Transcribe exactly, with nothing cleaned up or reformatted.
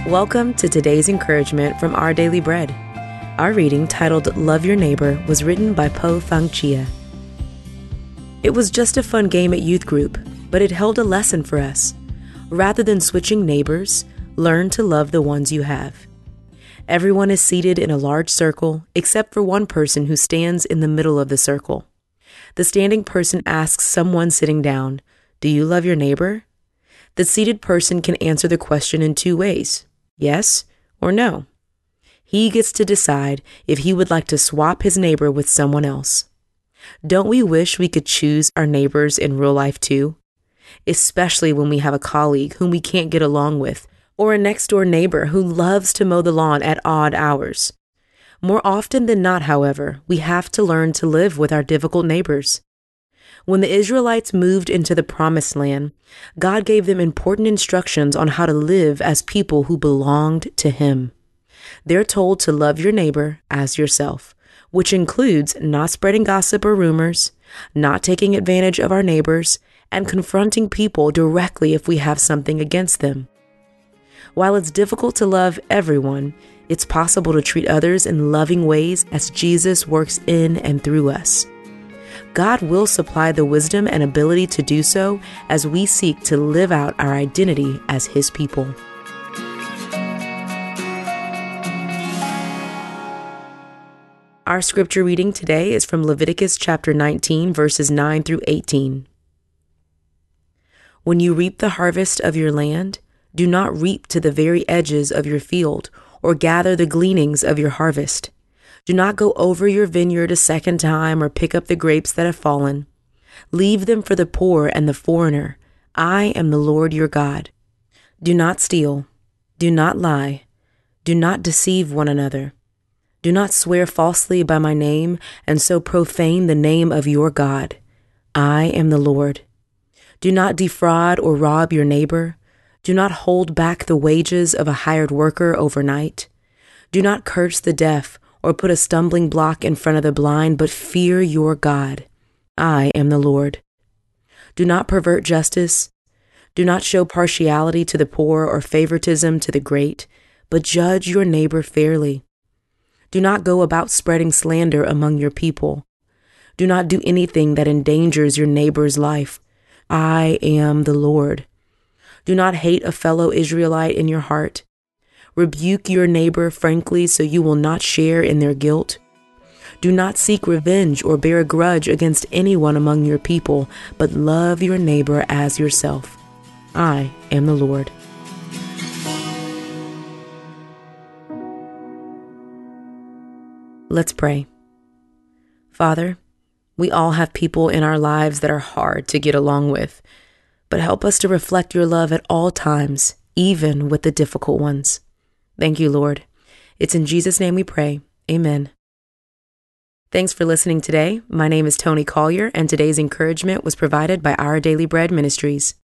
Welcome to today's encouragement from Our Daily Bread. Our reading, titled Love Your Neighbor, was written by Po Fang Chia. It was just a fun game at youth group, but it held a lesson for us. Rather than switching neighbors, learn to love the ones you have. Everyone is seated in a large circle, except for one person who stands in the middle of the circle. The standing person asks someone sitting down, "Do you love your neighbor?" The seated person can answer the question in two ways, yes or no. He gets to decide if he would like to swap his neighbor with someone else. Don't we wish we could choose our neighbors in real life too? Especially when we have a colleague whom we can't get along with, or a next-door neighbor who loves to mow the lawn at odd hours. More often than not, however, we have to learn to live with our difficult neighbors. When the Israelites moved into the Promised Land, God gave them important instructions on how to live as people who belonged to Him. They're told to love your neighbor as yourself, which includes not spreading gossip or rumors, not taking advantage of our neighbors, and confronting people directly if we have something against them. While it's difficult to love everyone, it's possible to treat others in loving ways as Jesus works in and through us. God will supply the wisdom and ability to do so as we seek to live out our identity as His people. Our scripture reading today is from Leviticus chapter nineteen, verses nine through eighteen. When you reap the harvest of your land, do not reap to the very edges of your field or gather the gleanings of your harvest. Do not go over your vineyard a second time or pick up the grapes that have fallen. Leave them for the poor and the foreigner. I am the Lord your God. Do not steal. Do not lie. Do not deceive one another. Do not swear falsely by my name and so profane the name of your God. I am the Lord. Do not defraud or rob your neighbor. Do not hold back the wages of a hired worker overnight. Do not curse the deaf or put a stumbling block in front of the blind, but fear your God. I am the Lord. Do not pervert justice. Do not show partiality to the poor or favoritism to the great, but judge your neighbor fairly. Do not go about spreading slander among your people. Do not do anything that endangers your neighbor's life. I am the Lord. Do not hate a fellow Israelite in your heart. Rebuke your neighbor frankly so you will not share in their guilt. Do not seek revenge or bear a grudge against anyone among your people, but love your neighbor as yourself. I am the Lord. Let's pray. Father, we all have people in our lives that are hard to get along with, but help us to reflect your love at all times, even with the difficult ones. Thank you, Lord. It's in Jesus' name we pray. Amen. Thanks for listening today. My name is Tony Collier, and today's encouragement was provided by Our Daily Bread Ministries.